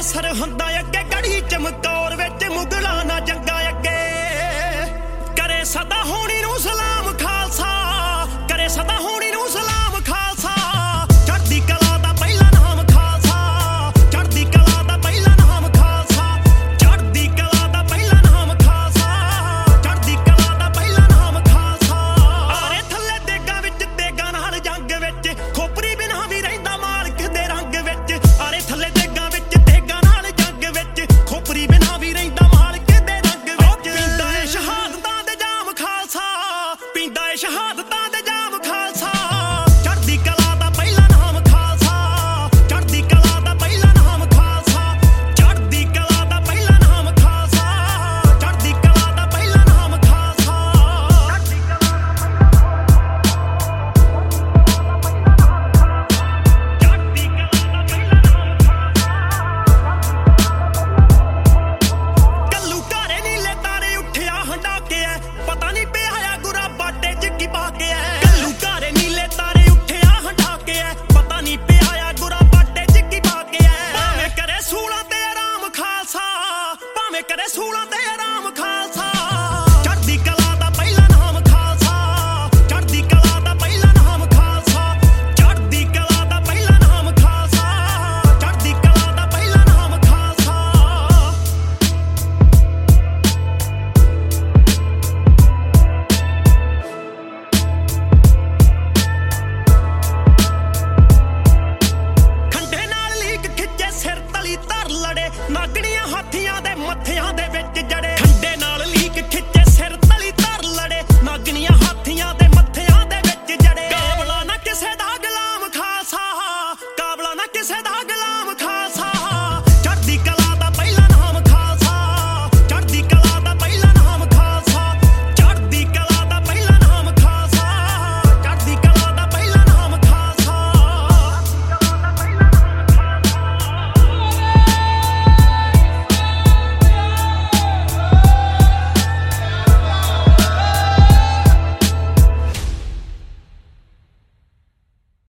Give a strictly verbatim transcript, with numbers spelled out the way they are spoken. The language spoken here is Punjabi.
ਕੈਸਰ ਹੁੰਦਾ ਅੱਗੇ ਗੜੀ ਚਮਕੌਰ ਵਿੱਚ ਮੁਗਲਾਂ ਨਾ ਜੰਗਾ ਅੱਗੇ ਕਰੇ ਸਦਾ ਹੋਣੀ ਨੂੰ ਸਲਾਮ ਖਾਲਸਾ ਕਰੇ ਸਦਾ ਹੋਣੀ ਨੂੰ ਸਲਾਮ ਖਾਲਸਾ ਚੜ੍ਹਦੀ ਕਲਾ ਦਾ ਪਹਿਲਾ ਨਾਮ ਖਾਲਸਾ ਚੜ੍ਹਦੀ ਕਲਾ ਦਾ ਪਹਿਲਾ ਨਾਮ ਖਾਲਸਾ ਚੜ੍ਹਦੀ ਕਲਾ ਦਾ ਪਹਿਲਾ ਨਾਮ ਖਾਲਸਾ ਚੜ੍ਹਦੀ ਕਲਾ ਦਾ ਪਹਿਲਾ ਨਾਮ ਖਾਲਸਾ ਆਰੇ ਥੱਲੇ ਦੇਗਾ ਵਿੱਚ ਦੇਗਾ ਨਾਲ ਜੰਗ ਵਿੱਚ ਖੋਪਰੀ ਬਿਨਾਂ ਵੀ ਰਹਿੰਦਾ ਮਾਲਕ ਦੇ ਰੰਗ ਵਿੱਚ ਆਰੇ ਥੱਲੇ ਦੇਗਾ ਵਿੱਚ ਦੇਗਾ ਨਾਲ ਜੰਗ ਵਿੱਚ ਖੋਪਰੀ ਬਿਨਾਂ ਵੀ ਰਹਿੰਦਾ ਮਾਲਕ ਦੇ ਰੰਗ ਵਿੱਚ ਪੀਂਦਾ ਏ ਸ਼ਹਾਦਤਾਂ ਦੇ ਜਾਮ ਖਾਲਸਾ ਪੀਂਦਾ ਏ ਸ਼ਹਾਦਤਾਂ ਦੇ ਜਾਮ ਖਾਲਸਾ ਚੜ੍ਹਦੀ ਕਲਾ ਦਾ ਪਹਿਲਾ ਨਾਮ ਖਾਲਸਾ ਚੜ੍ਹਦੀ ਕਲਾ ਦਾ ਪਹਿਲਾ ਨਾਮ ਖਾਲਸਾ ਚੜ੍ਹਦੀ ਕਲਾ ਦਾ ਪਹਿਲਾ ਨਾਮ ਖਾਲਸਾ ਚੜ੍ਹਦੀ ਕਲਾ ਦਾ ਪਹਿਲਾ ਨਾਮ ਖਾਲਸਾ ਚੜ੍ਹਦੀ ਕੱਲੂ ਘਾਰੇ ਨੀਲੇ ਤਾਰੇ ਉੱਠਿਆ ਹੰਡਾ ਕੇ ਐ ਪਤਾ ਨਹੀਂ ਪਿਆ ਆ ਗੁਰਾ ਬਾਟੇ ਚ ਕੀ ਪਾ ਕੇ ਐ ਕੱਲੂ ਘਾਰੇ ਨੀਲੇ ਤਾਰੇ ਉੱਠਿਆ ਹੰਡਾ ਕੇ ਐ ਪਤਾ ਨਹੀਂ ਪਿਆ ਆ ਗੁਰਾ ਬਾਟੇ ਚ ਕੀ ਪਾ ਕੇ ਐ ਭਾਵੇਂ ਕਰੇ ਸੂਲਾਂ ਤੇ ਆਰਾਮ ਖਾਲਸਾ ਭਾਵੇਂ ਕਰੇ ਸੂਲਾਂ ਤੇ ਆਰਾਮ ਖਾਲਸਾ ਚੜ੍ਹਦੀ ਕਲਾ ਦਾ ਪਹਿਲਾ ਨਾਮ ਖਾਲਸਾ ਚੜ੍ਹਦੀ ਕਲਾ ਦਾ ਪਹਿਲਾ ਨਾਮ ਖਾਲਸਾ ਚੜ੍ਹਦੀ ਕਲਾ ਦਾ ਪਹਿਲਾ ਨਾਮ ਖਾਲਸਾ ਚੜ੍ਹਦੀ ਕਲਾ ਦਾ ਪਹਿਲਾ ਨਾਮ ਖਾਲਸਾ ਖੰਡੇ ਨਾਲ ਲੀਕ ਖਿੱਚੇ ਸਿਰ ਤਲੀ ਧਰ ਲੜੇ ਨਾਗਣੀਆਂ ਹਾਥੀਆਂ ਦੇ ਮੱਥਿਆਂ ਦੇ ਵਿੱਚ ਜੜੇ ਖੰਡੇ ਨਾਲ ਲੀਕ ਖਿੱਚੇ